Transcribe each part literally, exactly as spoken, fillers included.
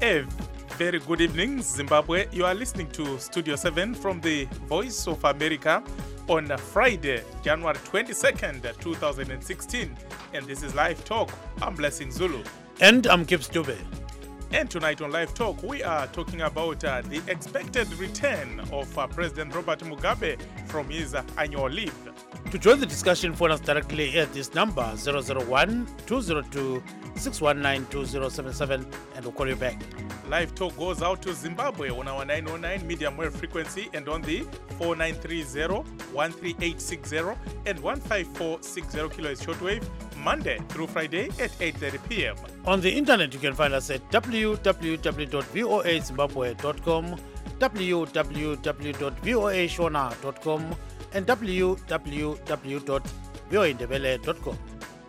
A very good evening, Zimbabwe. You are listening to Studio seven from the Voice of America on Friday, January twenty-second, two thousand sixteen. And this is Live Talk. I'm Blessing Zulu. And I'm Gibbs Dube. And tonight on Live Talk, we are talking about uh, the expected return of uh, President Robert Mugabe from his uh, annual leave. To join the discussion, phone us directly at this number zero zero one, two zero two, six one nine, two zero seven seven and we'll call you back. Live Talk goes out to Zimbabwe on our nine oh nine medium wave frequency and on the four nine three zero, one three eight six zero and one five four six zero kilohertz shortwave, Monday through Friday at eight thirty p.m. On the internet, you can find us at w w w dot voa zimbabwe dot com, w w w dot voa shona dot com and w w w dot voa ndebele dot com.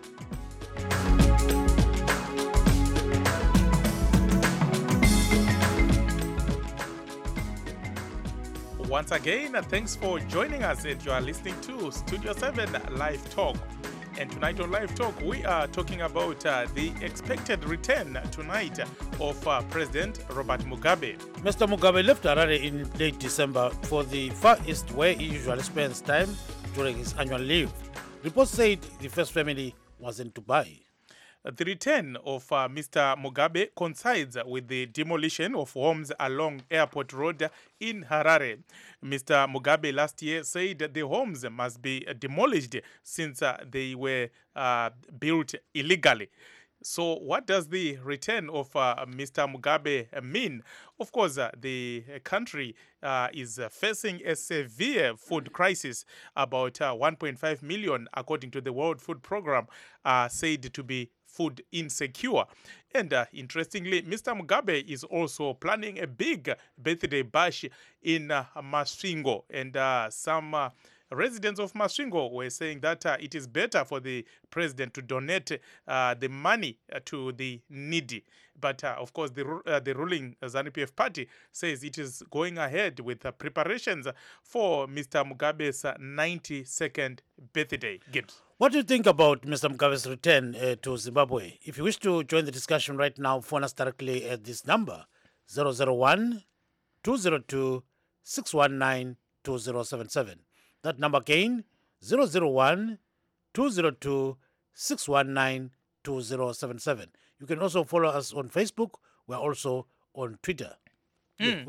Once again, thanks for joining us, and you are listening to Studio seven Live Talk. And tonight on Live Talk, we are talking about uh, the expected return tonight of uh, President Robert Mugabe. Mister Mugabe left Harare in late December for the Far East, where he usually spends time during his annual leave. Reports said the first family was in Dubai. The return of uh, Mister Mugabe coincides with the demolition of homes along Airport Road in Harare. Mister Mugabe last year said that the homes must be demolished since uh, they were uh, built illegally. So what does the return of uh, Mister Mugabe mean? Of course, uh, the country uh, is uh, facing a severe food crisis. About uh, one point five million, according to the World Food Programme, are said to be food insecure. And uh, interestingly, Mister Mugabe is also planning a big birthday bash in uh, Masvingo. And uh, some uh, residents of Masvingo were saying that uh, it is better for the president to donate uh, the money uh, to the needy. But uh, of course, the uh, the ruling ZANU P F party says it is going ahead with uh, preparations for Mister Mugabe's uh, ninety-second birthday. Gibbs. What do you think about Mister Mugabe's return uh, to Zimbabwe? If you wish to join the discussion right now, phone us directly at this number zero zero one, two zero two, six one nine, two zero seven seven. That number again, zero zero one, two zero two, six one nine, two zero seven seven. You can also follow us on Facebook. We're also on Twitter. Mm.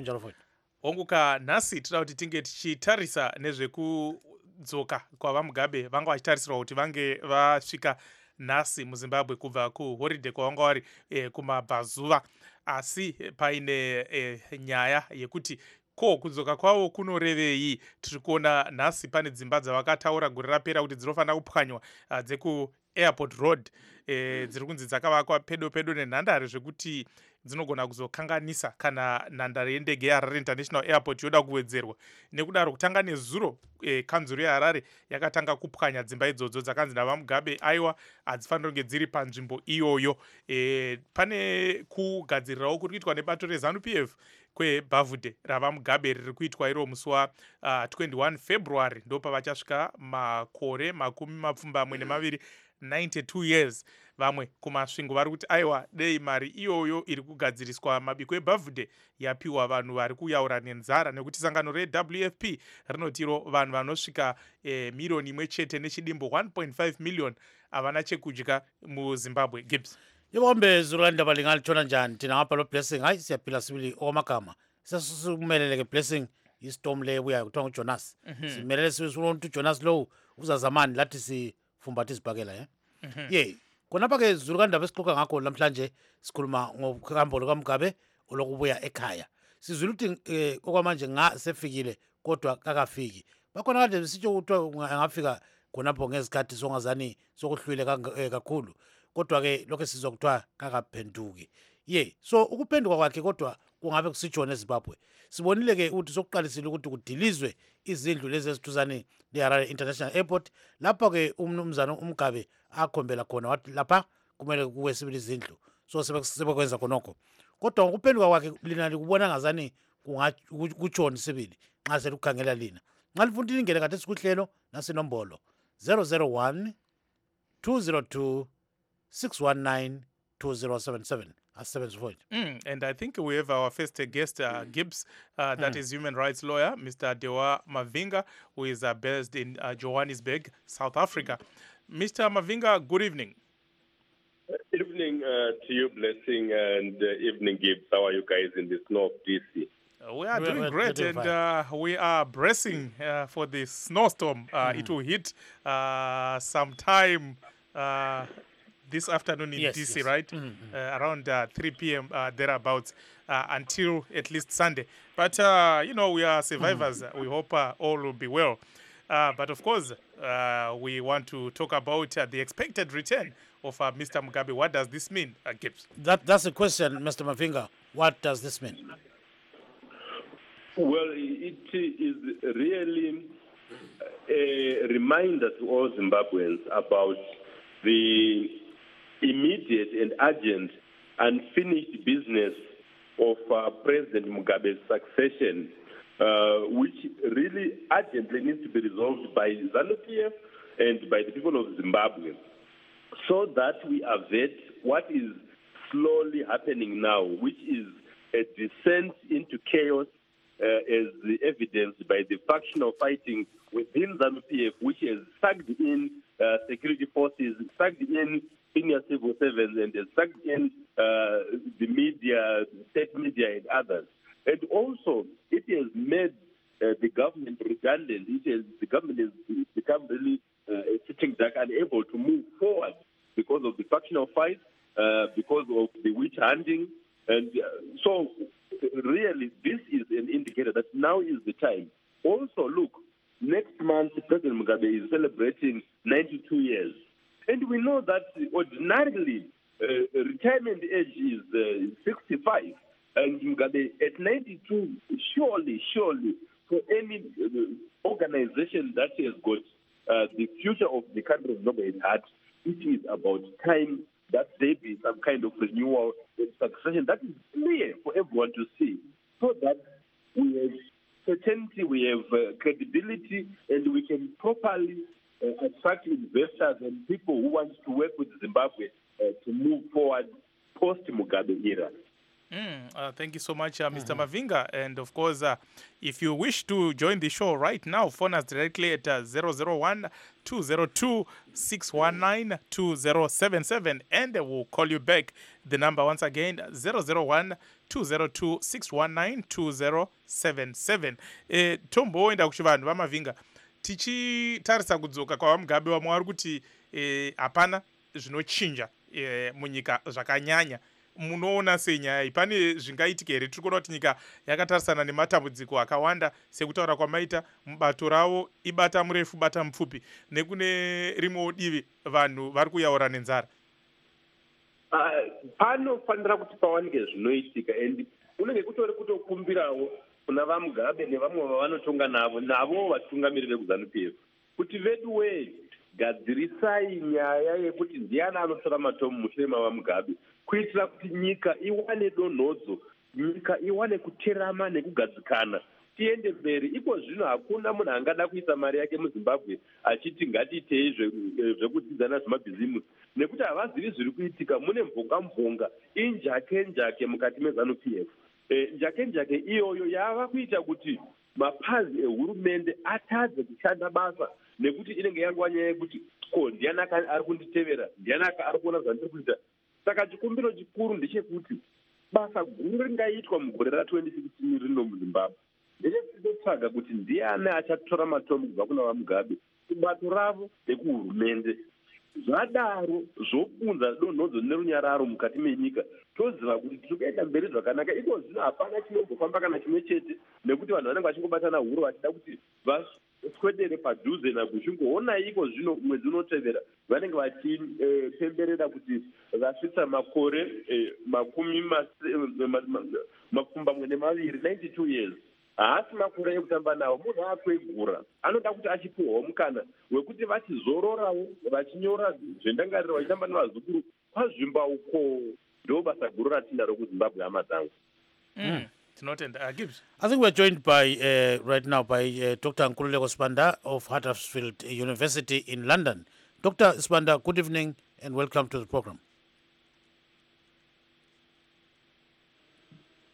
Onguka nasi tinoda kuti tinge tichitarisa nezvekudzoka kwavamugabe vanga vachitarisirwa kuti vange vasvika nhasi muzimbabwe kubva kuhoride kwavanga vari eh, kumabvazuva, asi paine eh, nyaya yekuti ko kudzoka kwavo kunorevei. Tiri kuona nhasi pane dzimba dzavakataura gore rapera kuti dzinofanira kupwanywa uh, dzeku Airport Road eh, dziri kunzi dzakavakwa pedo pedo nenhandare zvekuti dzinogona kuzokanganisa kana nhandare yendege yeHarare International Airport yoda kuwedzerwa. Nekudaro kutanga nezuro eh, kanzuro yeHarare yakatanga kupwanya dzimba idzodzo dzakanzi navamugabe aiwa hadzifanira kunge dziri panzvimbo iyoyo. Eh, pane kugadzirirawo kuri kuitwa nebato reZANU P F kwebhavhudhe ravamugabe riri kuitwa iro musi wa uh, twenty-one February ndo pavachasvika makore makumi mapfumbamwe nemaviri ninety-two years. Vamwe kumasvingo vari kuti aiwa dei mari iyoyo iri kugadziriswa mabiko ebhavhudhe yapiwa vanhu vari kuyaura nenzara, nekuti sangano reW F P rinotiro vanhu vanosvika eh, miriyoni imwe chete nechidimbo one point five million havana chekudya muZimbabwe. Gibbs. Yebombe Zulanda balingali chona njani tina hapa lo blessing hayi siyaphila sibili omakama sasukumeleleke blessing istorm le buya kuthiwa nguJonas. Simelele siwonke uJonas lo uzazamani lathi sifumbathe isibhakela eh. Ye konapha ke Zulanda besixoxa ngakho namhlanje sikhuluma ngokuhambo lukaMugabe olokubuya ekhaya. Sizwile ukuthi okwamanje nga sefikile kodwa kakafiki. Bakhona kade besitsho ukuthi angafika khonapho ngezikhathi songazani sokuhlwile kakhulu. Kodwa ke lokho sizwa kuthiwa kakaphenduki. Ye so ukuphenduka kwakhe kodwa kungabe kusitshone eZimbabwe. Sibonile ke ukuthi sokuqalisile ukuthi kudilizwe izindlu lezi ezithuzane leHarare International Airport. Lapha ke umnumzana uMugabe akhombela khona wathi lapha kumele kuwe sibili izindlu. So sebekwenza khonokho. Kodwa ukuphenduka kwakhe lina likubona ngazani kungakutshoni sibili nxa selikhangela lina. Nxa lifuna ingene kade sikuhlelo nasinombolo zero zero one, two zero two, six one nine, two zero seven seven. asebenze for it. Mm, and I think we have our first uh, guest, uh, Gibbs, uh, that is human rights lawyer, Mister Dewa Mavinga, who is uh, based in uh, Johannesburg, South Africa. Mister Mavinga, good evening. Evening uh, to you, Blessing, and uh, evening, Gibbs. How are you guys in the snow of D C? Uh, We are We- doing we're- great, we're doing and fine. uh, we are bracing uh, for the snowstorm. Uh, It will hit uh, sometime uh, this afternoon in Yes, D C, yes. right? Uh, around uh, three p.m. Uh, thereabouts, uh, until at least Sunday. But, uh, you know, we are survivors. We hope uh, all will be well. Uh, but of course, uh, we want to talk about uh, the expected return of uh, Mister Mugabe. What does this mean, uh, Gibbs? That that's the question, Mister Mavinga. What does this mean? Well, it is really a reminder to all Zimbabweans about the immediate and urgent unfinished business of uh, President Mugabe's succession, uh, which really urgently needs to be resolved by ZANU-P F and by the people of Zimbabwe, so that we avert what is slowly happening now, which is a descent into chaos, uh, as evidenced by the factional fighting within ZANU-P F, which has sucked in uh, security forces, sucked in senior civil servants, and has sucked in uh, the media, state media, and others. And also, it has made uh, the government redundant. It has, the government has become really uh, a sitting duck, unable to move forward because of the factional fight, uh, because of the witch hunting. And uh, so, really, this is an indicator that now is the time. Also, look, next month, President Mugabe is celebrating ninety-two years. And we know that ordinarily, uh, retirement age is uh, sixty-five. And Mugabe at ninety-two, surely, surely, for any uh, organization that has got uh, the future of the country of Zimbabwe at heart, it is about time that there be some kind of renewal and succession that is clear for everyone to see, so that we have certainty, we have uh, credibility, and we can properly uh, attract investors and people who want to work with Zimbabwe uh, to move forward post-Mugabe era. Mm, uh, thank you so much, uh, Mister Mavinga. And of course, uh, if you wish to join the show right now, phone us directly at uh, zero zero one, two zero two, six one nine, two zero seven seven, and uh, we'll call you back. The number once again, zero zero one, two zero two, six one nine, two zero seven seven. Eh, tomboenda kuchivanhu vamavinga tichitarisa kudzoka kwavamugabe vamwe vari kuti eh, hapana zvinochinja eh, munyika zvakanyanya. Munoona sei nyaya iyi? Pane zvingaitika here? Tiri kuona kuti nyika yakatarisana nematambudziko akawanda sekutaura kwamaita, mubato ravo ibata murefu bata mupfupi, nekune rimwewo divi vanhu vari kuyaura nenzara. Uh, panofanira kuti pawanike zvinoitika, and unenge kutori kutokumbirawo kuna vamugabe nevamwe vavanotonga navo navo vatungamiriri vekuzanu-P F kuti vedu wee, gadzirisai nyaya yekuti ndiani anotora matomu mushure mavamugabe, kuitira kuti nyika iwane donhodzo, nyika iwane kuterama nekugadzikana, tiende mberi. Iko zvino hakuna munhu angada kuisa mari yake muzimbabwe achiti ngatiitei zvekudzidzana zvemabhizimusi, nekuti havazivi zviri kuitika. Mune mvonga mvonga injake njake mukati mezanu-P F. E, njake njake iyoyo yava kuita kuti mapazi ehurumende atadze kushanda basa, nekuti inenge yanguva nyaya yekuti ko ndiani ari kunditevera, ndiani ari kuona zvandiri kuita. Saka chikumbiro chikuru ndechekuti basa guru ringaitwa mugore ra-twenty sixteen rino muzimbabwe ndechekutsvaga kuti ndiani achatora matomu kubva kuna vamugabe kubato ravo nekuhurumende. Zvadaro zvokunza donhodzo nerunyararo mukati menyika, toziva kuti tiri kuenda mberi zvakanaka. Iko zvino hapana chinombofamba kana chimwe chete, nekuti vanhu vanenge vachingobatana huro vachida kuti vaswedere padhuze nakuchingoona. Iko zvino mwedzi unotevera vanenge vachipemberera kuti vasvitsa makore makumi mapfumbamwe nemaviri, ninety-two years. Haasi makore ekutamba nawo, munhu akwegura anoda kuti achipiwawo mukana wekuti vachizororawo vachinyora zvendangariro vachitamba nevazukuru pazvimba uko. Ndo basa guru ratinaro kuzimbabwe, hama dzangu. Mm. Tinotenda. Uh, Gibbs. I think we're joined by uh, right now by uh, Doctor Nkululeko Sibanda of Huddersfield University in London. Doctor Sibanda, good evening and welcome to the program.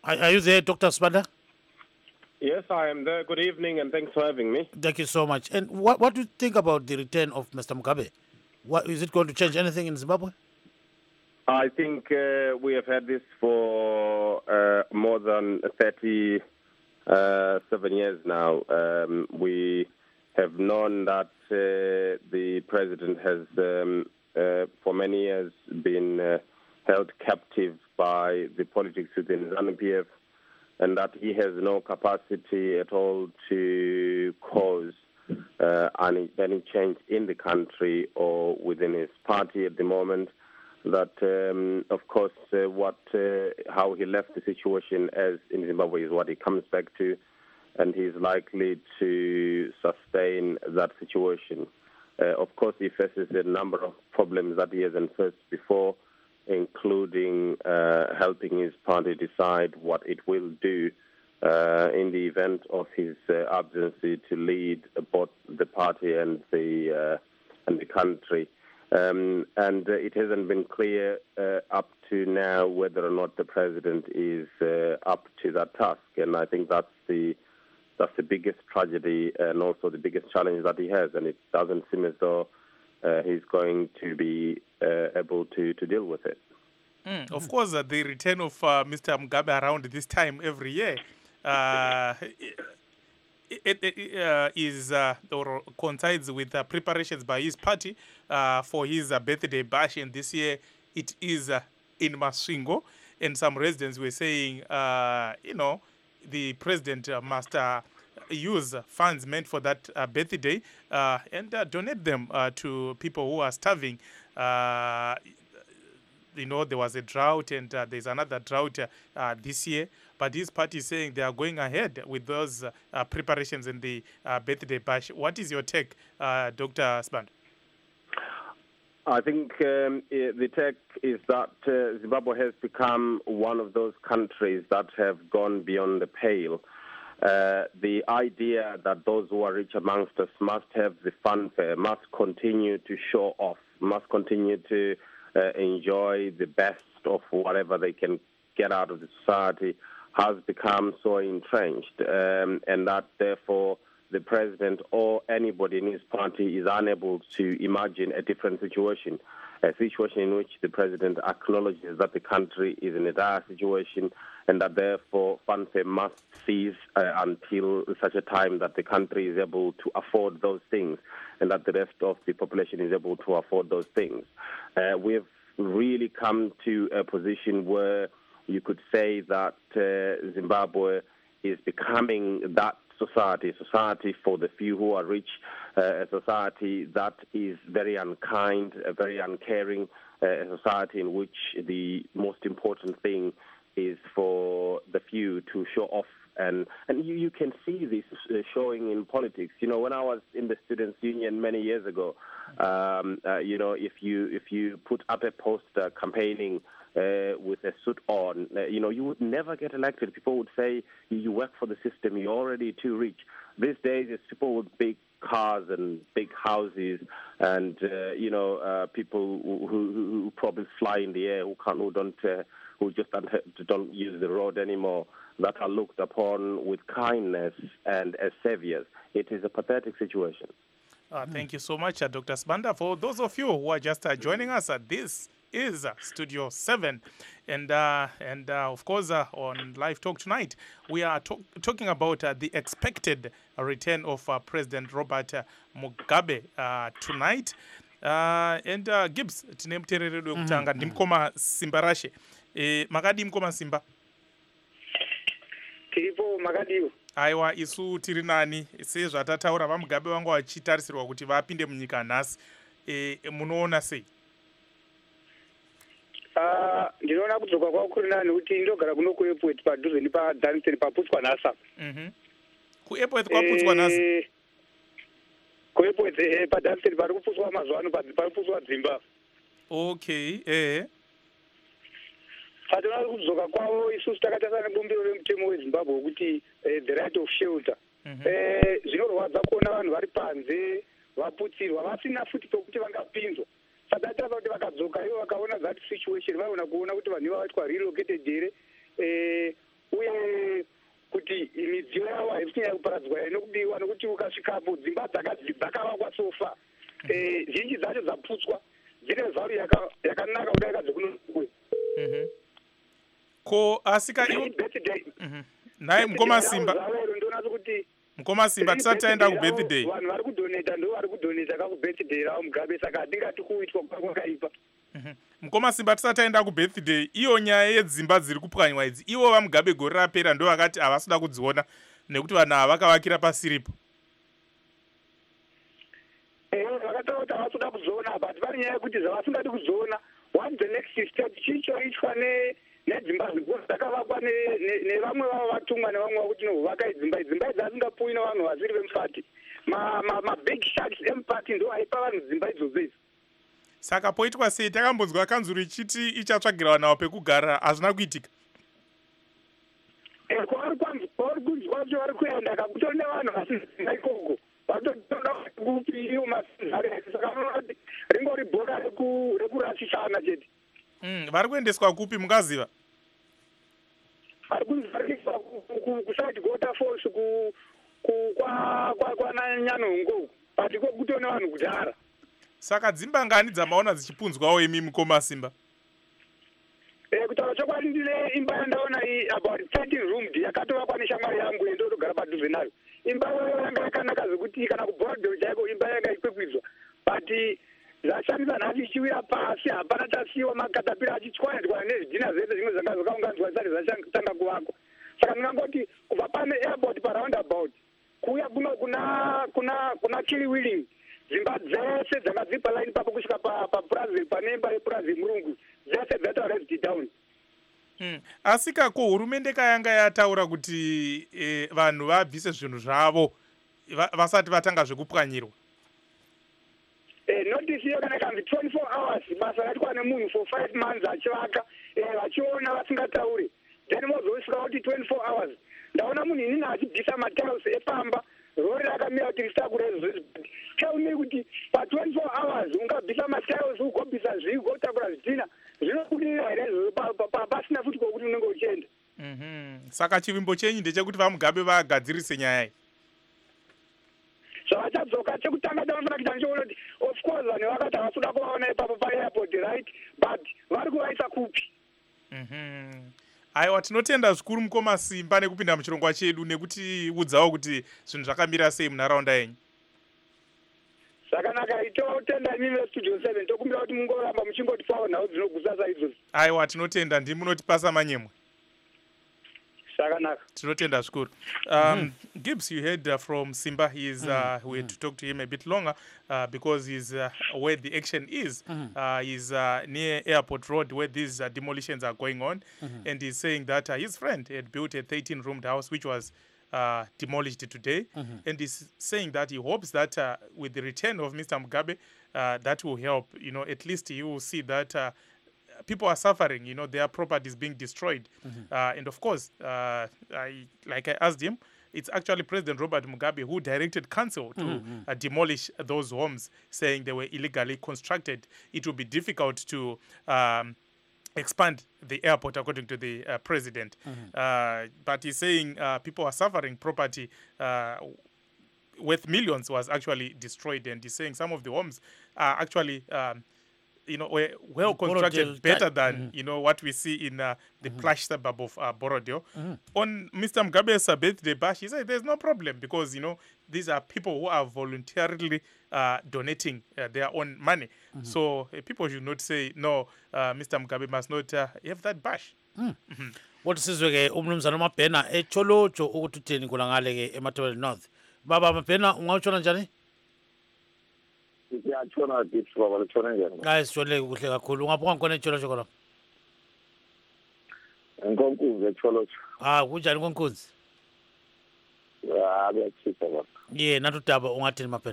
Are, are you there, Doctor Sibanda? Yes, I am there. Good evening, and thanks for having me. Thank you so much. And what, what do you think about the return of Mister Mugabe? What, is it going to change anything in Zimbabwe? I think uh, we have had this for uh, more than thirty-seven years now. Um, we have known that uh, the president has, um, uh, for many years, been uh, held captive by the politics within ZANU P F, and that he has no capacity at all to cause uh, any, any change in the country or within his party at the moment. That, um, of course, uh, what uh, how he left the situation as in Zimbabwe is what he comes back to, and he's likely to sustain that situation. Uh, of course, he faces a number of problems that he hasn't faced before, including uh, helping his party decide what it will do uh, in the event of his uh, absence to lead both the party and the uh, and the country. Um, and uh, it hasn't been clear uh, up to now whether or not the president is uh, up to that task. And I think that's the that's the biggest tragedy and also the biggest challenge that he has. And it doesn't seem as though uh, he's going to be uh, able to, to deal with it. Mm, of course, uh, the return of uh, Mister Mugabe around this time every year uh, it, it uh, is uh, or coincides with uh, preparations by his party uh, for his uh, birthday bash, and this year it is uh, in Masvingo, and some residents were saying, uh, you know, the president uh, must uh, use funds meant for that uh, birthday uh, and uh, donate them uh, to people who are starving. Uh, you know, there was a drought, and uh, there's another drought uh, uh, this year. But his party is saying they are going ahead with those uh, preparations in the uh, birthday bash. What is your take, uh, Doctor Sibanda? I think um, the take is that uh, Zimbabwe has become one of those countries that have gone beyond the pale. Uh, the idea that those who are rich amongst us must have the fanfare, must continue to show off, must continue to uh, enjoy the best of whatever they can get out of the society, has become so entrenched, um, and that therefore the president or anybody in his party is unable to imagine a different situation, a situation in which the president acknowledges that the country is in a dire situation and that therefore fanfare must cease uh, until such a time that the country is able to afford those things and that the rest of the population is able to afford those things. Uh, we've really come to a position where you could say that uh, Zimbabwe is becoming that society, society for the few who are rich, uh, a society that is very unkind, uh, very uncaring, uh, a society in which the most important thing is for the few to show off. And, and you, you can see this uh, showing in politics. You know, when I was in the Students' Union many years ago, um, uh, you know, if you if you put up a poster campaigning Uh, with a suit on, uh, you know, you would never get elected. People would say, you work for the system, you're already too rich. These days, it's people with big cars and big houses and, uh, you know, uh, people who, who, who probably fly in the air, who can't, who don't, uh, who just don't, don't use the road anymore, that are looked upon with kindness and as saviors. It is a pathetic situation. Uh, thank you so much, uh, Doctor Sibanda. For those of you who are just uh, joining us at this is uh, Studio seven, and uh, and uh, of course uh, on Live Talk tonight we are talk talking about uh, the expected return of uh, President Robert uh, Mugabe uh, tonight, uh, and uh, Gibbs tine mutereredo wekutanga ndimukoma Simba Rashe. E, makadi mukoma Simba? Tiripo makadiwo. Aiwa, isu tiri nani sezvatataura vaMugabe vanga vachitarisirwa kuti vapinde munyika nhasi. E, munoona sei? Ah, ndinoona kudzoka kwavo kuri nani kuti ndogara kuno kuairport padhuze nepaDanson paputswa nhasa. Mhm. Kuairport kwaputswa nhasa? Kuairport paDanson pari kuputswa mazuva ano pari kuputswa dzimba. Okay, eh. Patinoda kudzoka kwavo isusu takatarisa nebumbiro remutemo weZimbabwe wekuti the right of shelter. Eh, zvinorwadza kuona vanhu vari panze vaputsirwa vasina futi pekuti vangapinzwa. Saka tava kuti vakadzoka ivo vakaona that situation vaona kuona kuti vanhu vaitwa relocated here, eh, uye kuti midziyo yavo haisi kunyanya kuparadzwa nekudiwa nokuti ukasvikapo dzimba dzakavakwa sofa zhinji dzacho dzaputswa dzine vharu yakanaka kudai kadzokunokuwe ko asika iwo naye mukoma Simba ndonatso kuti mukoma Simba tisati taenda kubirthday vanhu vari kudoneta ndo vari kudoneta kakubirthday ravo Mugabe saka hatingati kuitwa kwakaipa mukoma Simba tisati taenda kubirthday iyo nyaya yedzimba dziri kupwanywa idzi ivo vaMugabe gore rapera ndo vakati havasida kudziona nekuti vanhu ava vakavakira pasiripo vakataura kuti havasida kuzoona but vari nyaya yekuti zvavasingadi kuzoona one the next step chichoitwa nedzimba zikuru dzakavakwa nevamwe vavo vatumwa nevamwe vakuti novaka idzimba idzimba idzi asingapuwi nevanhu vasiri vemufati mabig sharks emupati ndo aipa vanhu dzimba idzodzo idzi saka poitwa sei takambonzwa kanzuro ichiti ichatsvagirwa nawo pekugara hazvina kuitika kwavari kwavari kunzi kwacho vari kuenda kakutori nevanhu vasidzimba ikoko vatotoda kupi iwo masizare saka vanoti ringori bhora rekurasisana chete vari kuendeswa kupi mungaziva vari kunzivariswa kuside gota falls kwanyanhongo but kokutone vanhu kudhara saka dzimba ngani dzamaona dzichipunzwawo imi mukoma Simba kutaura chokwadi ndine imba yandaona about thirteen roomed yakatovakwa neshamwari yangu yendotogara padhuze nayo imba yanga yakanaka zvekuti kana kubhorodho chaiko imba yanga ikwekwidzwa but zvashamisa nhasi ichiwira pasi hapana chasiyiwa makatapira achitswanya-tswanya nezvidhina zvese zvimwe zvanga zvakaunganidzwa zvisati zvachatanga kuvakwa saka ndingangoti kubva pane airport paroundabout kuuya kuno kuna kuna kuna chili willing dzimba dzese dzanga dziri palaini papo kusvika papurazi pane imba yepurazi yemurungu dzese dzatoresd down asika ko hurumende kayanga yataura kuti eh, vanhu vabvise zvinhu zvavo vasati vatanga zvekupwanyirwa notice iyo kana ikanzi twenty-four hours basa raitwa nemunhu for five months achivaka vachiona vasingatauri then mozosvika kuti twenty-four hours ndaona munhu inini achibvisa matiles epamba rori rakamira kuti risitakure tell me kuti pa-twenty-four hours ungabvisa matiles ugobvisa zvii ugotakura zvidhina zvinokudira here pasina futi kokuti unenge uchienda saka chivimbo chenyu ndechekuti vaMugabe vagadzirise nyaya iyi zvavachadzoka chekutanga chavafanira kuita ndichoona kuti of course vanhu vakati havasuda kuvaona ipapo paairport right but vari kuvaisa kupi aiwa tinotenda zvikuru mukoma Simba nekupinda muchirongwa chedu nekuti udzawo kuti zvinhu zvakamira sei munharaunda yenyu zvakanaka itotenda imi vestudio seven tokumbira kuti mungoramba muchingotipawo nhau dzinogusa saizvozvi aiwa tinotenda ndi munotipasa manyemwe tinotenda zvikuru um, Gibbs, you heard uh, from Simba. He's uh, we had to talk to him a bit longer uh, because he's uh, where the action is. Uh, he's uh, near Airport Road where these uh, demolitions are going on, and he's saying that uh, his friend had built a thirteen-roomed house which was uh, demolished today, and he's saying that he hopes that uh, with the return of Mister Mugabe, uh, that will help. You know, at least he will see that. Uh, people are suffering, you know, their property is being destroyed. Mm-hmm. uh, and of course, uh, I, like I asked him, it's actually President Robert Mugabe who directed council to mm-hmm. uh, demolish those homes, saying they were illegally constructed. It will be difficult to um, expand the airport, according to the uh, president. Mm-hmm. uh, but he's saying uh, people are suffering, property uh, worth millions was actually destroyed. And he's saying some of the homes are actually... Um, you know, well constructed, better than, mm-hmm. you know, what we see in uh, the mm-hmm. plush suburb of uh, Borodeo. Mm-hmm. On Mister Mugabe's uh, birthday bash, he said there's no problem because, you know, these are people who are voluntarily uh, donating uh, their own money. Mm-hmm. So uh, people should not say, no, uh, Mister Mugabe must not uh, have that bash. Mm. Mm-hmm. What is this? Umnumzana mapena e cholo cho ukututeni kulangale ke eMatebele North. Baba mapena ungawuchona njani? Ngiyatshona kithi baba litshona njani? Hayi sitshole kuhle kakhulu. Ungapho ngikona itsholo chokolo. Nkonkunzi etsholo. Ah, kunjani konkunzi? Ah, kuyachisa baba. Yeah, natudaba ungathini maphela?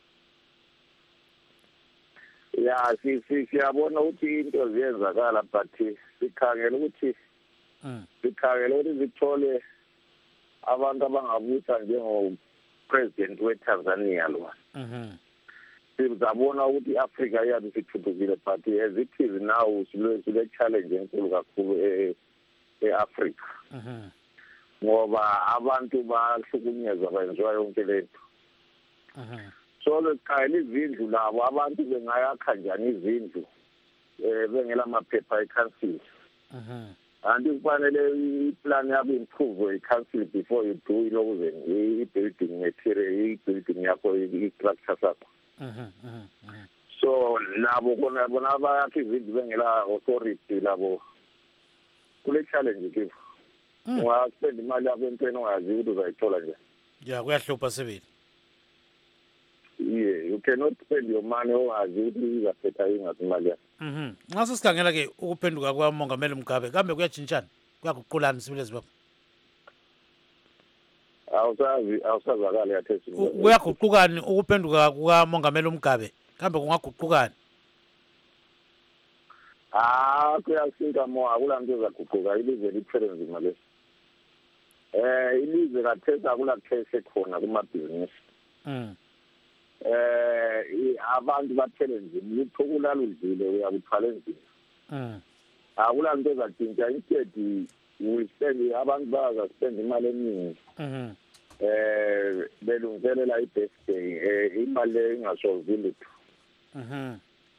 Ya, si si siyabona ukuthi into ziyenzakala but sikhangela ukuthi mm. sikhangela ukuthi sithole abantu abangabusa njengo president weTanzania lo. Mhm. Sizabona ukuthi iAfrica yathi sithuthukile but as it is now sile challenge enkulu kakhulu eAfrica. Mhm. ngoba abantu bahlukunyezwa bayenziwa yonke lento. So lesikhaye izindlu labo abantu bengayakha njani izindlu eh bengela maphepha eCouncil. Mhm. Anti kufanele iplan yakho improve eCouncil before you do lokho i-building material, i-building yakho, i-structure sakho. Mhm. Mhm. So nabo kona bona bayakha izindlu bengela authority labo kule challenge kibo. Ungaspend imali yakho entweni ongazi ukuthi uzayithola nje. Yeah, kuyahlupha sebili. Yeah, you cannot spend your money ongazi ukuthi izaphetha ingazi imali yakho. Mhm. Nxa sesikhangela ke ukuphenduka kwaMongameli Mugabe kambe kuyatshintshana kuyaguqulana sibile zibaba. Awusazi awusazakala yathesi. Kuyaguqukani ukuphenduka kukaMongameli Mugabe kambe kungaguqukani? Ah, kuyasika mo akulanto ezaguquka ilizwe liphele nzima lesi. Eh ilizwe kathetha akula cash khona kumabhizinisi. Mhm. Eh abantu baphele nzima ukuthokulala udlile uyakuthwala nzima. Mhm. Akulanto ezatshintsha instead we spend abantu baza spend imali eningi. Mhm. Eh belungiselela i-birthday eh imali ingasolve lutho. Mhm.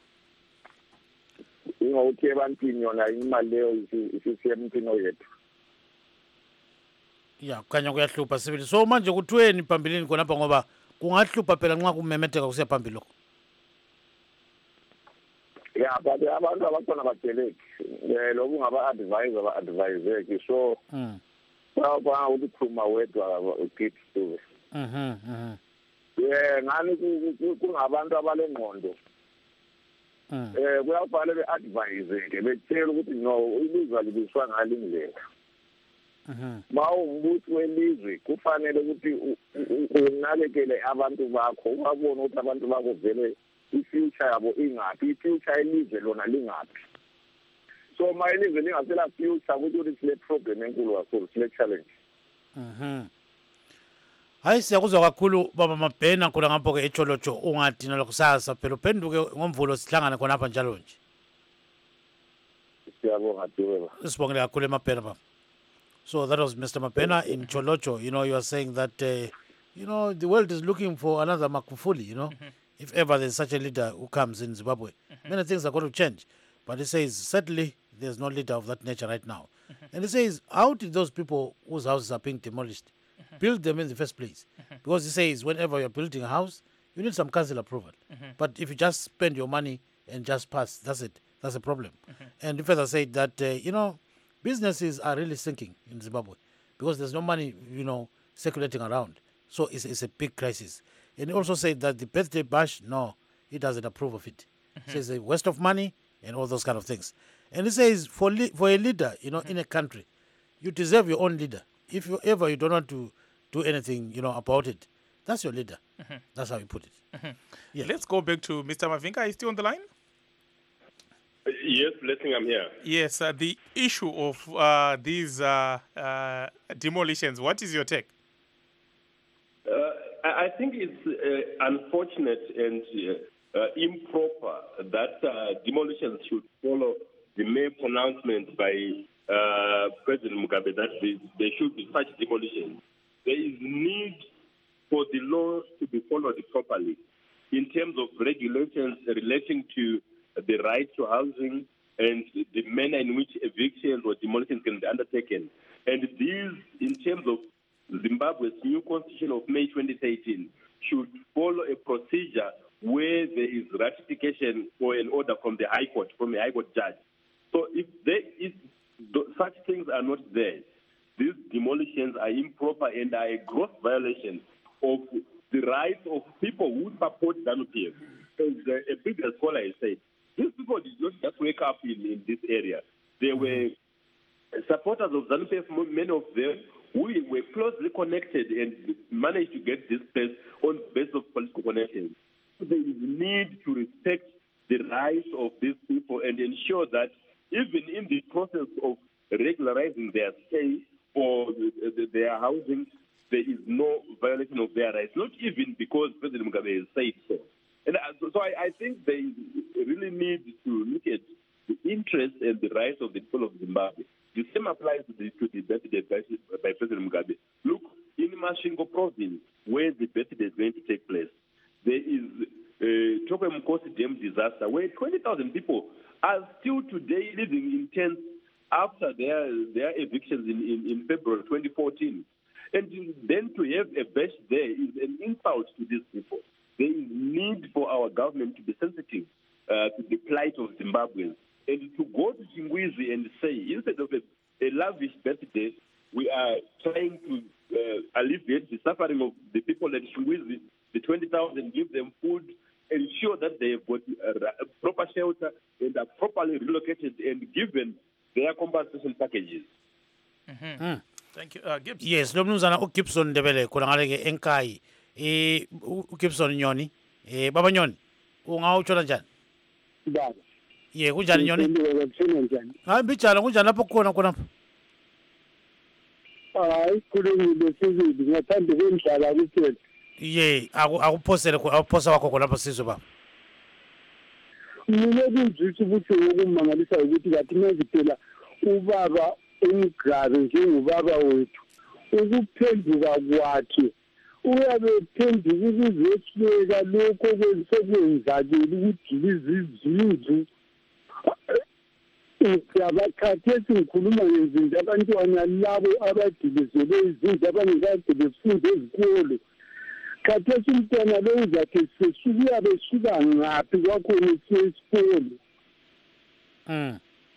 Ingokuthi ebantwini yona imali leyo isisiya emntwini oyedwa. Ya kanya kuyahlupha sibili. So manje kuthweni phambilini khonapha ngoba kungahlupha phela nxa kumemetheka kusiya phambili lokho. Yeah, but abantu abakhona badeleki. Eh lokhu ngaba advise aba adviseki. So Mhm. baba ukukhuluma wedwa ukithi to. Mhm. Mhm. Yeah, ngani kungabantu abalengqondo. Eh kuyafanele be-advise ke betshela ukuthi no ilizwe libiswa ngalindlela. Mhm. Mawumbuthi welizwe kufanele ukuthi unakekele abantu bakho ubabone ukuthi abantu bakho vele i-future yabo ingaphi, i-future elizwe lona lingaphi. So ma ilizwe lingasela future ukuthi sile problem enkulu kakhulu, sile challenge. Mhm. Hayi siyakuzwa kakhulu baba Mabhena khona ngapho ke eTsholotsho ungadina lokusasa phela uphenduke ngomvulo sihlangana khona apha njalo nje. Siyabonga Dweba. Sibongile kakhulu eMabhena baba. So that was Mister Mabhena in Tsholotsho. You know, you are saying that uh, you know the world is looking for another Magufuli, you know. Mm-hmm. If ever there's such a leader who comes in Zimbabwe, mm-hmm. many things are going to change. But he says certainly there's no leader of that nature right now. Mm-hmm. And he says, how did those people whose houses are being demolished mm-hmm. build them in the first place? Mm-hmm. Because he says whenever you're building a house, you need some council approval. Mm-hmm. But if you just spend your money and just pass, that's it. That's a problem. Mm-hmm. And he further said that, uh, you know, businesses are really sinking in Zimbabwe because there's no money, you know, circulating around. So it's, it's a big crisis. And he also said that the birthday bash, no, he doesn't approve of it. Mm-hmm. He says a waste of money and all those kind of things. And he says for li- for a leader, you know, mm-hmm. in a country, you deserve your own leader. If you ever you don't want to do anything, you know, about it, that's your leader. Mm-hmm. That's how he put it. Mm-hmm. Yeah. Let's go back to Mister Mavinga. Are you still on the line? Yes, blessing, I'm here. Yes, uh, the issue of uh, these uh, uh, demolitions, what is your take? Uh, I think it's uh, unfortunate and uh, uh, improper that uh, demolitions should follow the May pronouncement by uh, President Mugabe that there, there should be such demolitions. There is need for the laws to be followed properly in terms of regulations relating to the right to housing and the manner in which evictions or demolitions can be undertaken. And these, in terms of Zimbabwe's new constitution of May twenty thirteen, should follow a procedure where there is ratification or an order from the High Court, from a High Court judge. So if, there is, such things are not there, these demolitions are improper and are a gross violation of the rights of people who support ZANU-P F. As a previous scholar has said, these people did not just wake up in, in this area. They were supporters of ZANU-P F, many of them, who were closely connected and managed to get this place on the basis of political connections. So there is need to respect the rights of these people and ensure that even in the process of regularizing their stay or their housing, there is no violation of their rights, not even because President Mugabe has said so. And so I, I think they really need to look at the interest interests and the rights of the people of Zimbabwe. The same applies to the, to the birthday by, by President Mugabe. Look, in Masvingo province, where the birthday is going to take place, there is uh, Chokwe Mkosi dam disaster, where twenty thousand people are still today living in tents after their, their evictions in, in, in February twenty fourteen. And then to have a bash there is an insult to these people. There is need for our government to be sensitive uh, to the plight of Zimbabweans. And to go to Chingwizi and say, instead of a, a lavish birthday, we are trying to uh, alleviate the suffering of the people at Chingwizi, the twenty thousand, give them food, ensure that they have got a proper shelter and are properly relocated and given their compensation packages. Mm-hmm. Mm. Thank you. Uh, Gibson. Yes, lo mnumzana uGibson Ndebele khona ngale ke enkayi. Eh uGibson Nyoni. Eh baba Nyoni. Ungawuthola njani? Baba. Ye kunjani Nyoni? Ngikuthina njani? Hayi bijala kunjani lapho khona khona? Hayi kulungile sizidi ngathanda kwendlala kuphela. Ye akuphosele akuphosa kwakho khona lapho sizwe baba. Mina kunjisi ukuthi ukumangalisa ukuthi kathi manje phela ubaba umgrabe njengobaba wethu ukuphenduka kwakhe uyabe phenduka ukuzehleka lokho okwenzakwenzakile ukudiliza izindlu abakhathesi ngikhuluma ngezinto abantwana labo abadilizelwe izindlu abangekade befunda ezikolo khathesi umntwana lo uzakhe sesuka uyabe esuka ngaphi kwakhona esiye esikolo. Mm.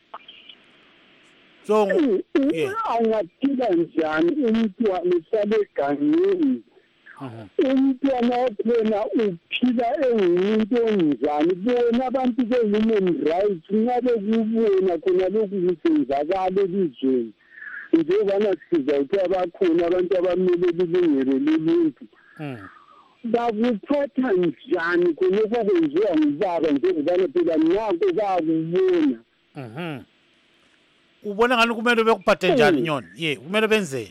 So angaphila njani umntwana esale egangeni? Umntwana wakhona uphila engumuntu onjani? Bona abantu be-human rights ngabe kubona khona lokhu kusenzakala elizweni njengobana siza ukuthi abakhona abantu abamele ilungelo loluntu bakuphatha njani khonokho kwenziwa ngubaba njengobana phela nako bakubona. Mhm. Ubona ngani kumele bekuphathe njani Nyoni? Ye kumele benzeni?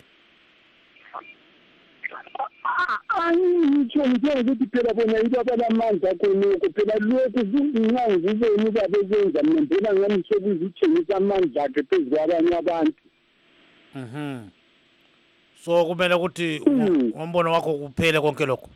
Angitsho nje ukuthi phela bona into abalamandla khonoko phela lokhu kunxa ngubeni babekwenza mina phela ngani sokuzithengisa amandla akhe phezu kwabanye abantu. Mhm. So kumele ukuthi umbono wakho kuphele konke lokho.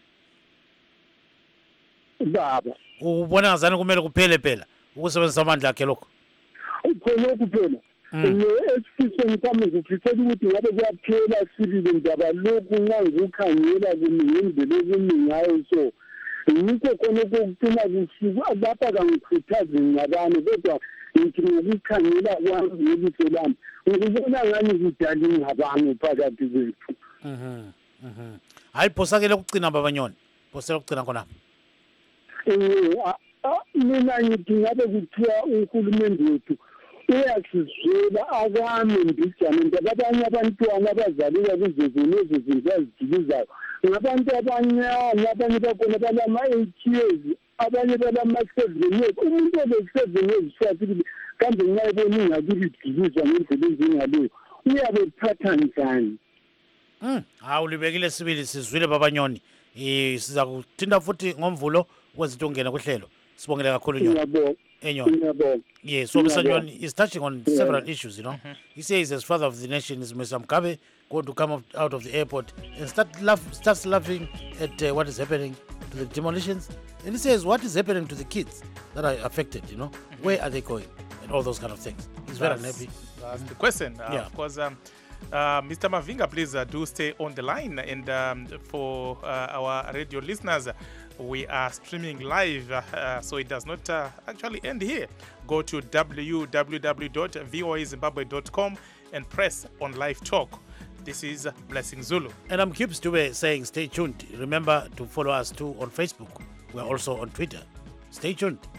Baba ubona ngazani kumele kuphele phela ukusebenzisa amandla akhe lokho? Khonoko phela esifisweni sami ngifisela ukuthi ngabe kuyaphela sibili ndaba lokhu nxa ngikukhangela kungendlela ekumi ngayo so yikho khonoko kugcina kusuka lapha kangikhuthazi ngabani kodwa ngithi ngokukhangela kwami ngebiso lami ngikubona ngani kudala ingabani phakathi kwethu. Mhm. Mhm. Hayi phosakele ukugcina baba Nyoni. Phosela ukugcina khona. Eh mina ngithi ngabe kuthiwa uhulumende wethu uyasizwela akame mbijana ngoba abanye abantwana abazalelwa kuzezinezi zinto ezidilizayo ngabantu abanyana abanye bakhona balama-eight years abanye balama-seven years umuntu ole-seven years siyasibili kambe nxa ebona ingakubi idilizwa ngendlela enjengaleyo uyabe phatha njani? Mm, hawu libekile sibili sizwile baba Nyoni. Eh siza kuthinta futhi ngomvulo kwezinto ongena kuhlelo. Sibongele kakhulu Nyoni. Ngiyabonga. Enyon. Yes, so Mister Nyoni is touching on several issues, you know. Mm-hmm. He says as father of the nation is Mister Mugabe going to come out of the airport and start laugh, starts laughing at uh, what is happening to the demolitions. And he says, what is happening to the kids that are affected, you know? Mm-hmm. Where are they going? And all those kind of things. He's very unhappy. That's the question. Uh, yeah. Of course, um, uh, Mister Mavinga, please uh, do stay on the line. And um, for uh, our radio listeners, we are streaming live, uh, so it does not uh, actually end here. Go to w w w dot v o a zimbabwe dot com and press on live talk. This is Blessing Zulu. And I'm Gibbs Dube saying stay tuned. Remember to follow us too on Facebook. We're also on Twitter. Stay tuned.